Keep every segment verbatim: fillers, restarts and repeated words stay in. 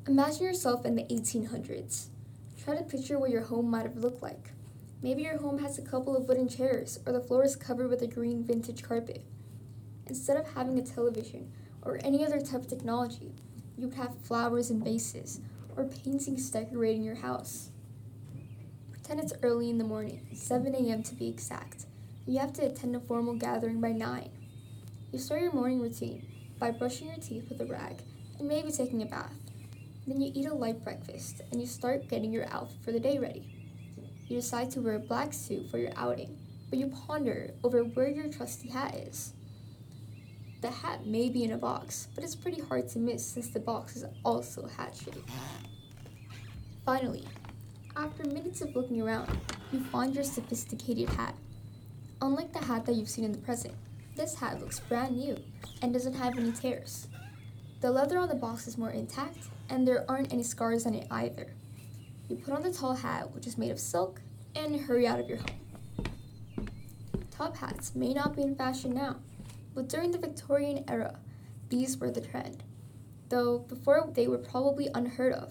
Imagine yourself in the eighteen hundreds. Try to picture what your home might have looked like. Maybe your home has a couple of wooden chairs, or the floor is covered with a green vintage carpet. Instead of having a television or any other type of technology, you would have flowers in vases or paintings decorating your house. Pretend it's early in the morning, seven a.m. to be exact. You have to attend a formal gathering by nine. You start your morning routine by brushing your teeth with a rag and maybe taking a bath. Then you eat a light breakfast and you start getting your outfit for the day ready. You decide to wear a black suit for your outing, but you ponder over where your trusty hat is. The hat may be in a box, but it's pretty hard to miss since the box is also hat-shaped. Finally, after minutes of looking around, you find your sophisticated hat. Unlike the hat that you've seen in the present, this hat looks brand new and doesn't have any tears. The leather on the box is more intact, and there aren't any scars on it either. You put on the tall hat, which is made of silk, and hurry out of your home. Top hats may not be in fashion now, but during the Victorian era, these were the trend, though before they were probably unheard of.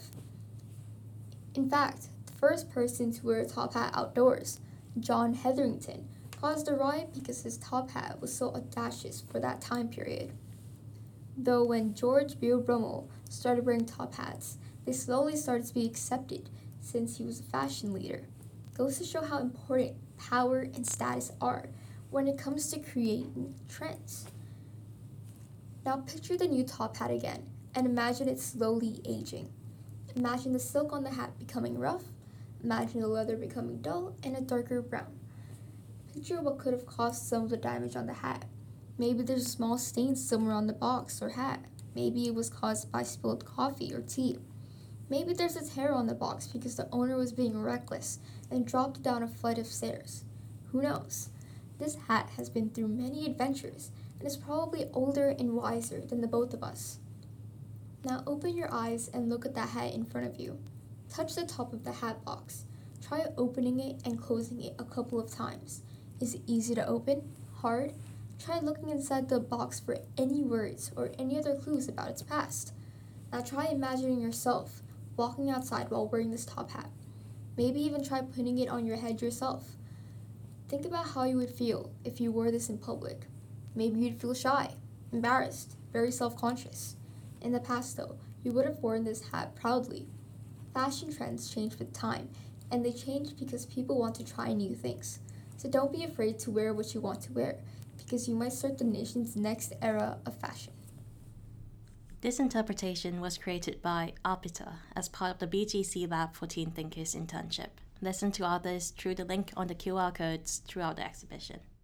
In fact, the first person to wear a top hat outdoors, John Hetherington, caused a riot because his top hat was so audacious for that time period. Though when George Beer Brummel started wearing top hats, they slowly started to be accepted since he was a fashion leader. Goes to show how important power and status are when it comes to creating trends. Now picture the new top hat again and imagine it slowly aging. Imagine the silk on the hat becoming rough, imagine the leather becoming dull and a darker brown. Picture what could have caused some of the damage on the hat. Maybe there's a small stain somewhere on the box or hat. Maybe it was caused by spilled coffee or tea. Maybe there's a tear on the box because the owner was being reckless and dropped it down a flight of stairs. Who knows? This hat has been through many adventures and is probably older and wiser than the both of us. Now open your eyes and look at that hat in front of you. Touch the top of the hat box. Try opening it and closing it a couple of times. Is it easy to open? Hard? Try looking inside the box for any words or any other clues about its past. Now try imagining yourself walking outside while wearing this top hat. Maybe even try putting it on your head yourself. Think about how you would feel if you wore this in public. Maybe you'd feel shy, embarrassed, very self-conscious. In the past though, you would have worn this hat proudly. Fashion trends change with time, and they change because people want to try new things. So don't be afraid to wear what you want to wear, because you might start the nation's next era of fashion. This interpretation was created by Arpita as part of the B G C Lab for Teen Thinkers internship. Listen to others through the link on the Q R codes throughout the exhibition.